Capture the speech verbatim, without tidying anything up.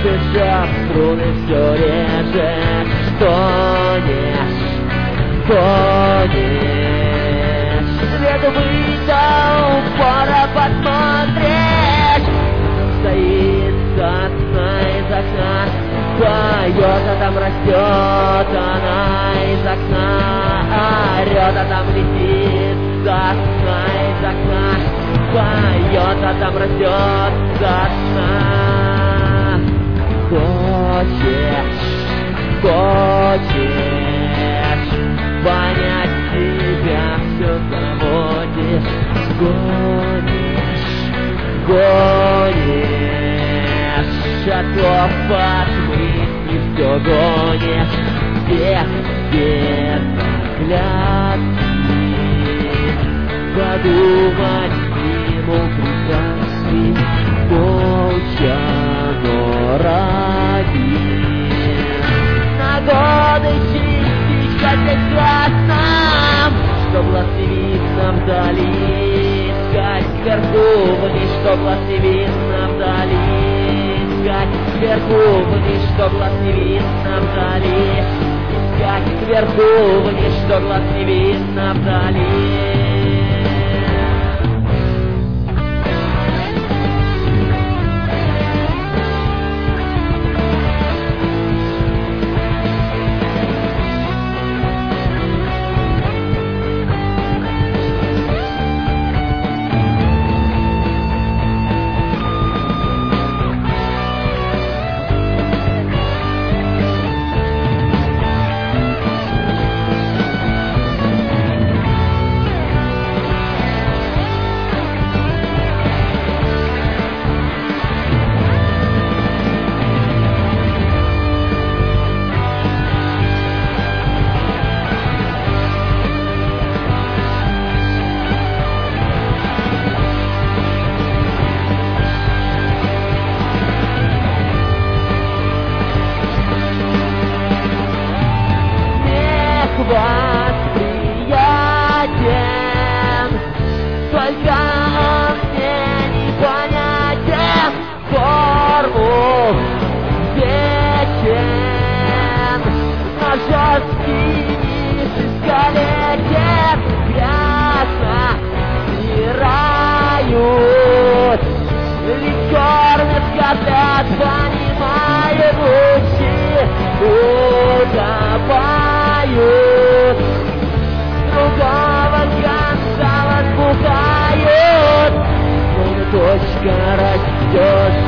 дышав, струны все реже. Тонешь, тонешь. Свету выйдя, упора посмотреть. Стоит сосна из окна, поет, а там растет она из окна. Орет, а там летит сосна из окна, поет, а там растет сосна. Хочешь, хочешь понять себя, все заводишь. Гонишь, гонишь, шагов от мысли все гонишь. Всех без оглядки подумать ему прекрасный, молча, но ради. На годы частичка прекрасна, что благословит нам вдали. Искать вверху вниз, что благословит нам вдали. Искать вверху вниз, что благословит нам вдали. Искать вверху вниз, что благословит нам вдали. Восприятием, только он мне непонятен. Форму вечен, но жесткий низ искалечен. Грязно стирают, ведь кормят, котлят, понимающие утопают. Другого конца возбухают, но точка растет.